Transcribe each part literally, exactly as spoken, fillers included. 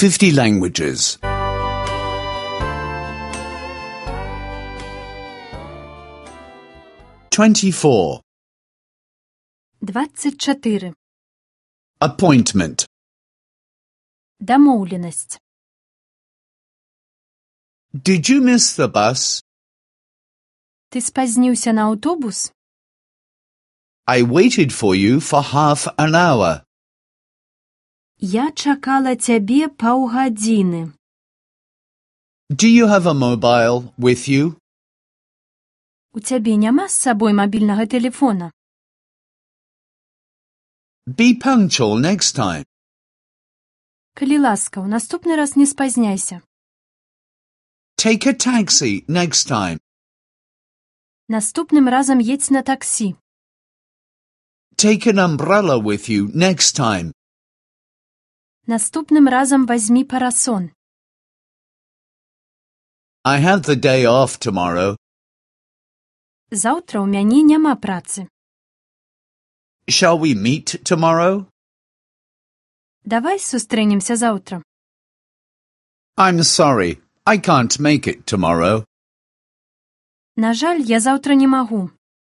fifty languages. twenty-four. двадцять чотири. Appointment. Домовленість. Did you miss the bus? Ти спізнився на автобус? I waited for you for half an hour. Я чекала тебе півгодини. Do you have a mobile with you? У тебе нема з собою мобільного телефона? Be punctual next time. Коли ласка, у наступний раз не спізняйся. Take a taxi next time. Наступним разом їдь на таксі. Take an umbrella with you next time. Наступним разом візьми парасон. I have the day off tomorrow. Завтра у мене нема праці. Shall we meet tomorrow? Давай зустрінемося завтра. I'm sorry, I can't make it tomorrow. На жаль, я завтра не можу.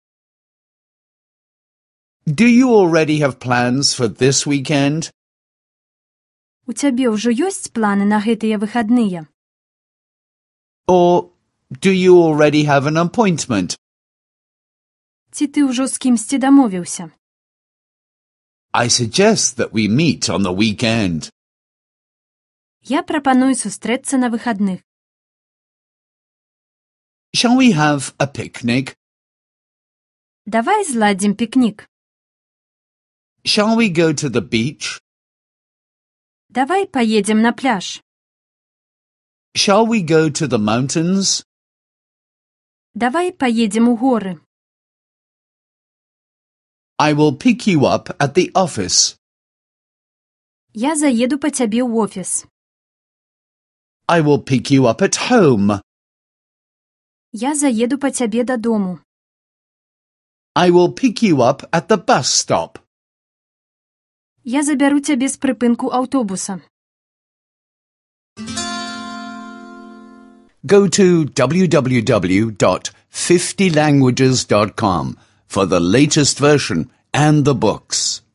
Do you already have plans for this weekend? У тебе вже є плани на гэтыя выходные? Or do you already have an appointment? Ці ти вже з кимсь домовився? I suggest that we meet on the weekend. Я пропоную зустріться на вихідних. Shall we have a picnic? Давай зладим пікнік. Shall we go to the beach? Давай поедем на пляж. Shall we go to the mountains? Давай поедем у горы. I will pick you up at the office. Я заеду по тебе в офис. I will pick you up at home. Я заеду по тебе додому. I will pick you up at the bus stop. Я заберу тебе з припинку автобуса. Go to w w w dot fifty languages dot com for the latest version and the books.